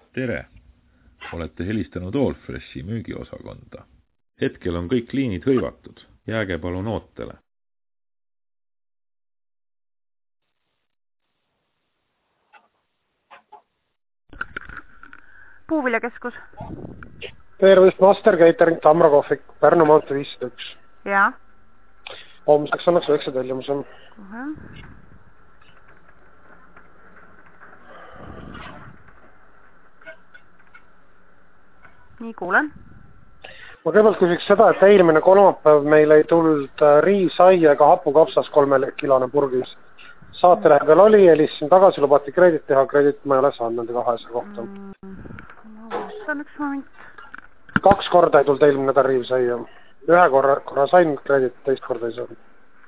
Tere! Olete helistanud Allfreshi müügiosakonda. Hetkel on kõik liinid hõivatud. Jääge palun ootele. Puuviljakeskus. Tervist, Master Catering, Tamra kohvik, Pärnu maantee 501. Jaa. Homseks annaks 9 tellimuse. Nii, kuulen. Ma kõigepealt küsiks seda, et eelmine kolmapäev meil ei tulnud riisai ega hapukapsas 3 kilone purgis. Saatelähe peal oli, helistasin tagasi, lubati kreedit teha, kreedit ma ei ole saanud nende 200 kohta. Ma vastan üks moment. 2 korda ei tulnud eelmine nädal riivsai. 1 korra sain kreedit, teist korda ei saanud.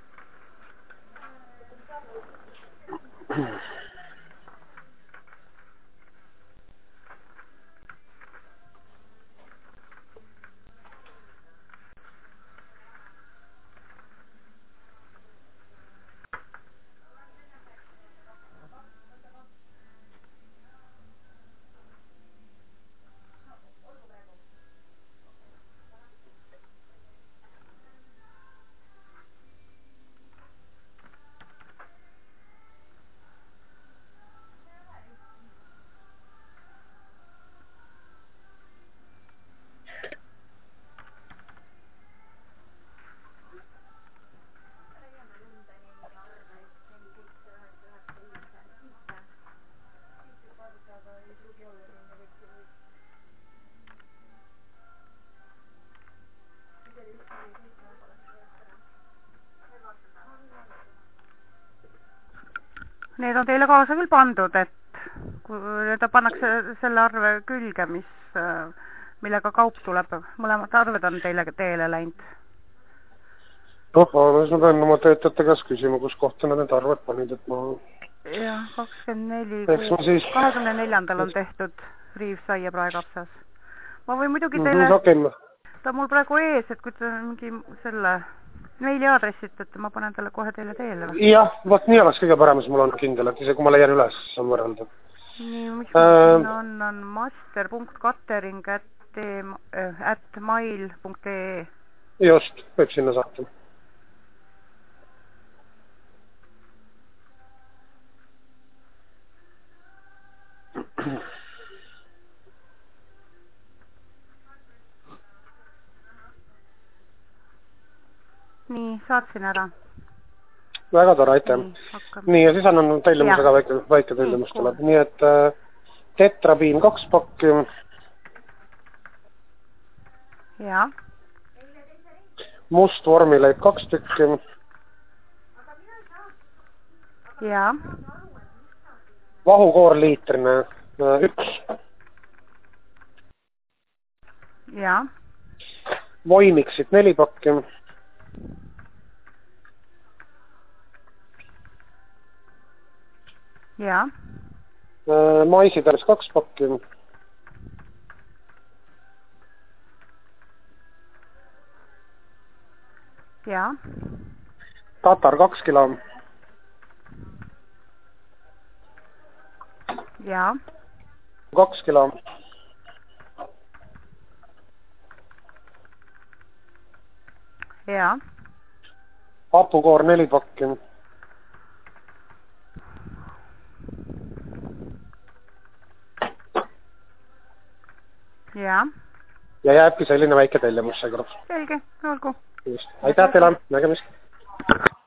Need on teile kaasa küll pandud, et need pannakse selle arve külge, millega kaup tuleb. Mõlemad arved on teile läinud. Ma pean oma töötajate käest küsima, kus kohta nad need arved panid, et ma... Jah, 24. on tehtud riivsai ja praekapsas. Ma võin muidugi teile... Ta mul praegu ees, et kui te mingi selle... meili aadressit, et ma panen talle kohe teile teele. Jah, võt nii oleks kõige parem, siis mul on kindel, et ise kui ma leian üles, siis on võrrelda. Nii, mis siin on master.catering@mail.ee. Just, võib sinna saata. Nii, saatsin ära. Väga tore, aitäh. Nii, ja siis annan tellimusega väike tellimus tuleb. Nii, et tetrabiin 2 pakki. Jaa. Must vormileib 2 tükki. Jaa. Vahukoor liitrine 1. Jaa. Voimiksid 4 pakki. Jaa. Maisitäis 2 pakki. Jaa. Tatar 2 kilo. Jaa. 2 kilo. Jaa. Hapukoor 4 pakki. Jaa. Ja jääbki selline väike tellimus seekord. Selge, olgu. Aitäh teile, nägemist.